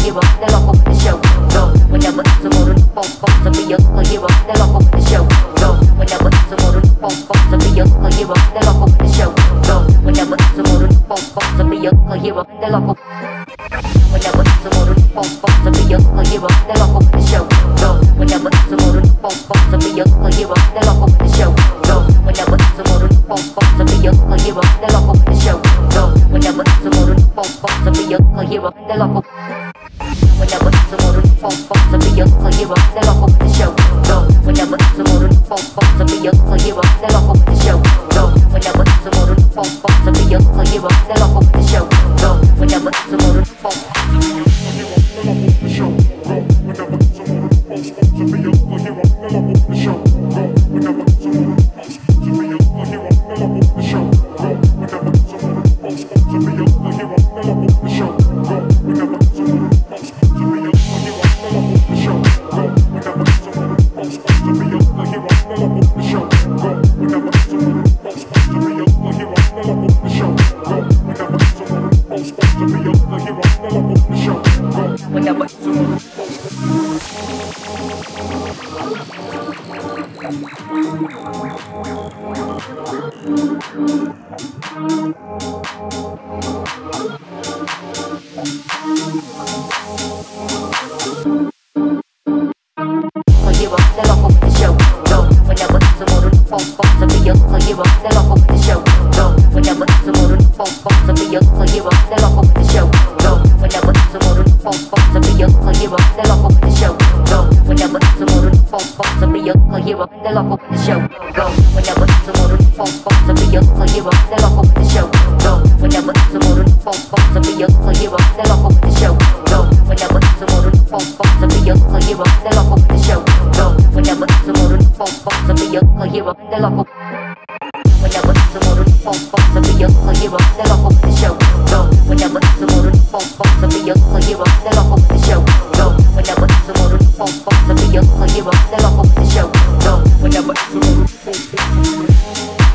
hero, the local show. Go whenever tomorrow pop pop to be a hero, the local show. Go whenever tomorrow pop pop to be a hero, the local show. Go whenever tomorrow pop pop to be a hero, the local. Whenever tomorrow pop pop to be a hero, the local show. Go whenever tomorrow pop pop to be a hero, the local show. Go whenever tomorrow pop pop to be a hero, the local show. Go whenever tomorrow pop pop to be a hero, the local. Whenever tomorrow pop pop to be a hero, the local show. Go whenever tomorrow pop pop to be a hero, the local show. Go whenever tomorrow pop pop to be a hero, the local show. Go whenever tomorrow pop pop to be a hero, the local show. Go whenever tomorrow pop pop to be a hero, the local show. Go whenever tomorrow pop pop to be a hero, the local show. Go whenever tomorrow pop pop to be a hero, the local show. Go whenever tomorrow pop pop to be a hero, the local show. Go whenever tomorrow pop pop to be a hero, the local show. Go whenever tomorrow pop pop to be a hero, the local show. Go whenever tomorrow pop pop to be a hero, the local show. Go whenever tomorrow. Hero, the local show. Go whenever tomorrow pop pop to be a hero, the local show. Go whenever tomorrow pop pop to be a hero, the local show. Go whenever tomorrow pop pop to be a hero, the local show. Go whenever tomorrow pop pop to be a hero, the local show. Go whenever tomorrow pop pop to be a hero, the local show. Go whenever tomorrow pop pop to be a hero, the local show. Go whenever tomorrow pop pop to be a hero, the local show. Go whenever tomorrow pop pop to be a hero, the local. Whenever tomorrow pop pop to be a hero, the local show. Go whenever tomorrow pop pop to be a hero, the local show. Go whenever tomorrow pop pop to be a hero, the local show. Go whenever tomorrow pop pop to be a